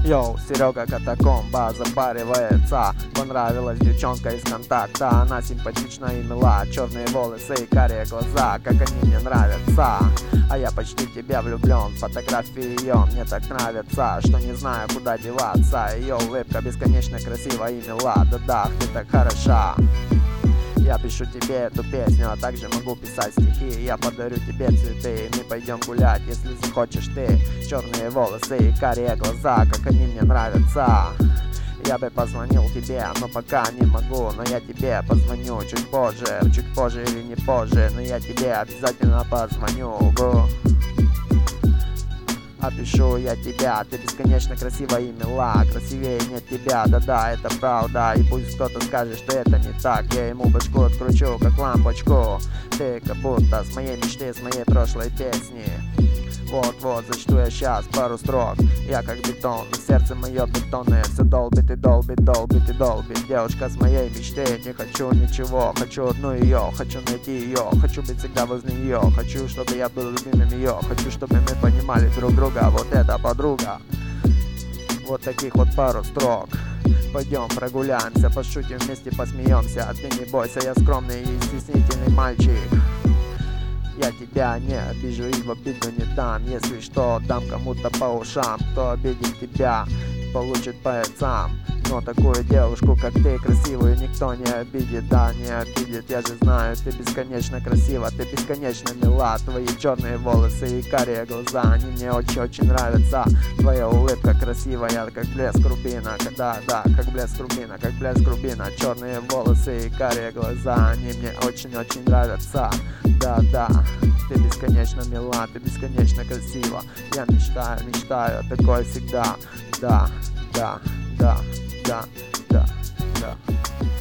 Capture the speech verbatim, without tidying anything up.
Йоу, Серега Катакомба запаривается. Понравилась девчонка из контакта. Она симпатична и мила. Черные волосы и карие глаза, как они мне нравятся. А я почти в тебя влюблен. Фотографии ее мне так нравятся, что не знаю, куда деваться. Ее улыбка бесконечно красива и мила. Да-да, ты так хороша. Я пишу тебе эту песню, а также могу писать стихи. Я подарю тебе цветы, и мы пойдем гулять, если захочешь ты. Черные волосы и карие глаза, как они мне нравятся. Я бы позвонил тебе, но пока не могу. Но я тебе позвоню чуть позже, чуть позже или не позже. Но я тебе обязательно позвоню. Опишу я тебя, ты бесконечно красива и мила. Красивее нет тебя, да-да, это правда. И пусть кто-то скажет, что это не так, я ему башку откручу, как лампочку. Ты как будто с моей мечты, с моей прошлой песни. Вот-вот, зачту я сейчас пару строк. Я как бетон, но сердце мое бетонное все долбит и долбит, долбит и долбит. Девушка с моей мечты, не хочу ничего. Хочу одну ее, хочу найти ее. Хочу быть всегда возле нее. Хочу, чтобы я был любимым ее. Хочу, чтобы мы понимали друг друга. Вот эта подруга. Вот таких вот пару строк. Пойдем прогуляемся, пошутим вместе, посмеемся. Ты не бойся, я скромный и стеснительный мальчик. Я тебя не обижу и в обиду не дам. Если что, дам кому-то по ушам. Кто обидит тебя, получит по яйцам. Но такую девушку, как ты, красивую, никто не обидит. Да, не обидит, я же знаю, ты бесконечно красива. Ты бесконечно мила. Твои черные волосы и карие глаза, они мне очень-очень нравятся. Твоя улыбка красивая, как блеск рубина. Да, да, как блеск рубина, как блеск рубина. Черные волосы и карие глаза, они мне очень-очень нравятся. Да, да, ты бесконечно мила, ты бесконечно красива. Я мечтаю, мечтаю, такое всегда. Да, да, да, да, да, да.